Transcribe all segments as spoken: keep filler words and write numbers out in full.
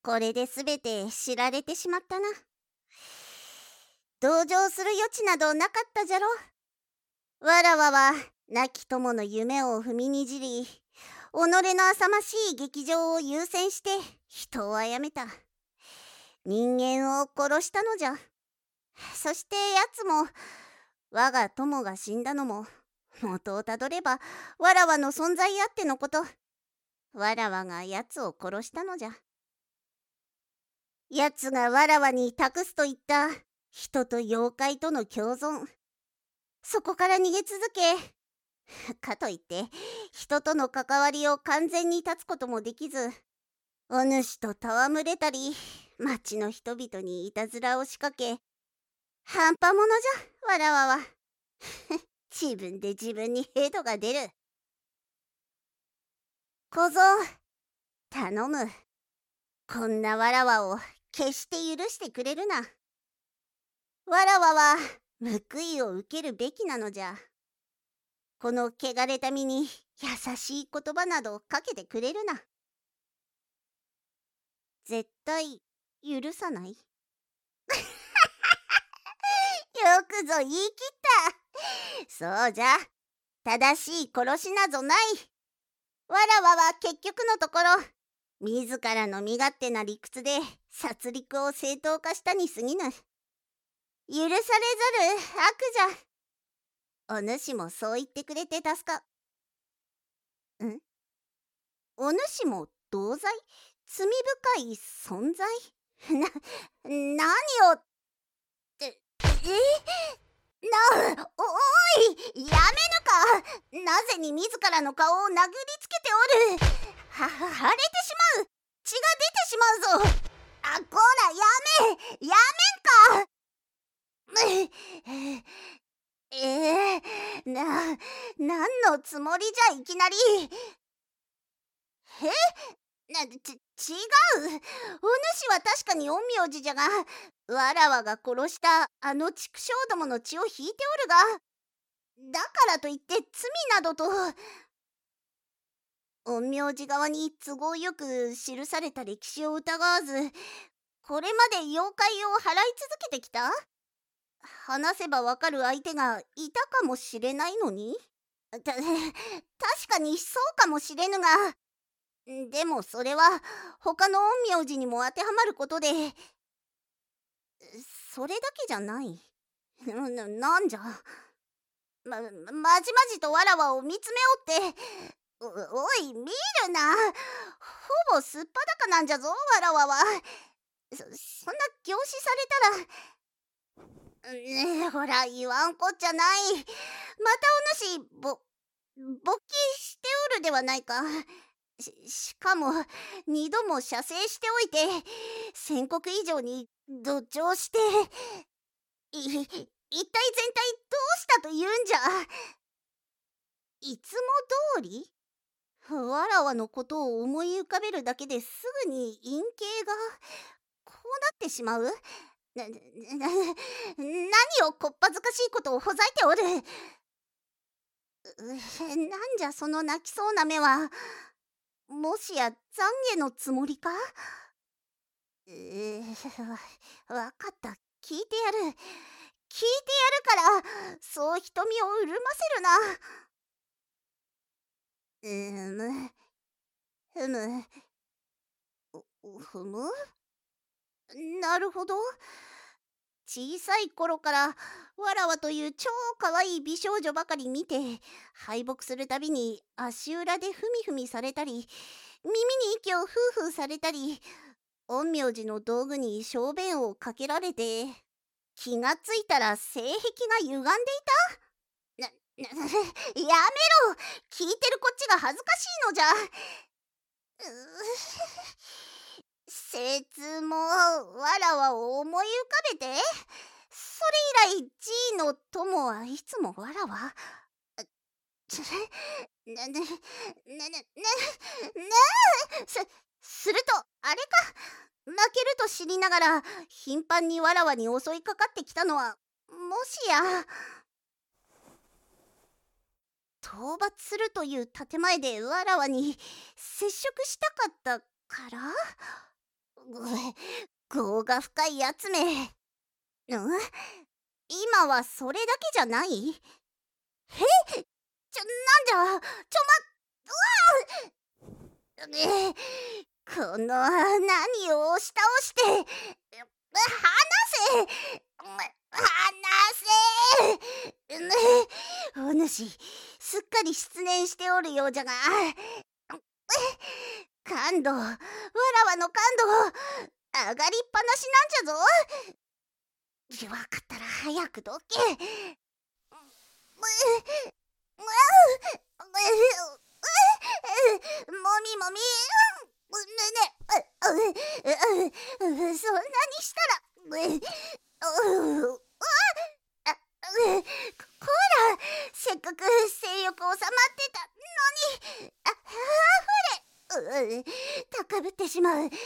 これですべて知られてしまったな。同情する余地などなかったじゃろ。わらわは亡き友の夢を踏みにじり、己の浅ましい劇場を優先して人を殺めた。人間を殺したのじゃ。そして奴も、我が友が死んだのも、元をたどればわらわの存在あってのこと。わらわが奴を殺したのじゃ。奴がわらわに託すと言った人と妖怪との共存。そこから逃げ続け、かといって人との関わりを完全に断つこともできず、お主と戯れたり、町の人々にいたずらを仕掛け、半端者じゃわらわは。自分で自分にヘドが出る。小僧、頼む。こんなわらわを決して許してくれるな。わらわは報いを受けるべきなのじゃ。この汚れた身に優しい言葉などかけてくれるな。絶対許さない。よくぞ言い切った。そうじゃ。正しい殺しなぞない。わらわは結局のところ、自らの身勝手な理屈で殺戮を正当化したに過ぎぬ。許されざる悪じゃ。お主もそう言ってくれて助か。んお主も同罪？罪深い存在？な、何をって、えな、お、おい、やめぬか。なぜに自らの顔を殴りつけておる。は、腫れてしまう。血が出てしまうぞ。あ、こら、やめ、やめんか。えー、な、何のつもりじゃいきなり。えな、ち、違う。お主は確かに陰陽師じゃが、わらわが殺したあの畜生どもの血を引いておるが、だからといって罪などと。陰陽師側に都合よく記された歴史を疑わず、これまで妖怪を払い続けてきた？話せばわかる相手がいたかもしれないのに？た、確かにそうかもしれぬが、でもそれは他の陰陽師にも当てはまることで、それだけじゃない。な、なんじゃ。ま、まじまじとわらわを見つめおって、お、おい、見るな。ほぼすっぱだかなんじゃぞ、わらわは。そ、そんな凝視されたら、ねえ、ほら、言わんこっちゃない。またお主、ぼ、勃起しておるではないか。し、しかも、二度も射精しておいて、宣告以上に同調して、い、一体全体どうしたと言うんじゃ。いつも通り？わらわのことを思い浮かべるだけですぐに陰茎がこうなってしまう？な、な、な、何をこっぱずかしいことをほざいておる。う、なんじゃその泣きそうな目は。もしや懺悔のつもりか？うー、わ、わかった。聞いてやる。聞いてやるから、そう瞳を潤ませるな。うーむ、ふむ、う、ふむ？なるほど。小さい頃からわらわという超かわいい美少女ばかり見て、敗北するたびに足裏でふみふみされたり、耳に息をふうふうされたり、陰陽師の道具に小便をかけられて、気がついたら性癖が歪んでいた。な、な、やめろ。聞いてるこっちが恥ずかしいのじゃ。うせつもわらわを思い浮かべて。それ以来 G の友はいつもわらわ。な、な、な、な、な、な、す、するとあれか。負けると知りながら頻繁にわらわに襲いかかってきたのは、もしや討伐するという建前でわらわに接触したかったから？ 業が深いやつめ。うん今はそれだけじゃない？えちょ、なんじゃ、ちょま、うわえこの何を押し倒して、離せ離せねお主、すっかり失念しておるようじゃが。感度、わらわの感度、上がりっぱなしなんじゃぞ。わかったら早くどけ。もみもみねそんなにしたらこらせっかく性欲収まってたのにああふれ高ぶってしまう。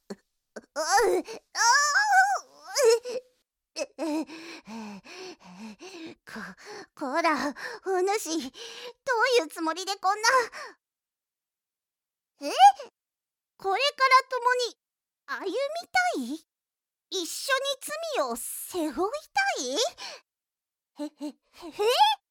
ここらお主どういうつもりでこんなえこれから共に歩みたい？一緒に罪を背負いたい？へへへへ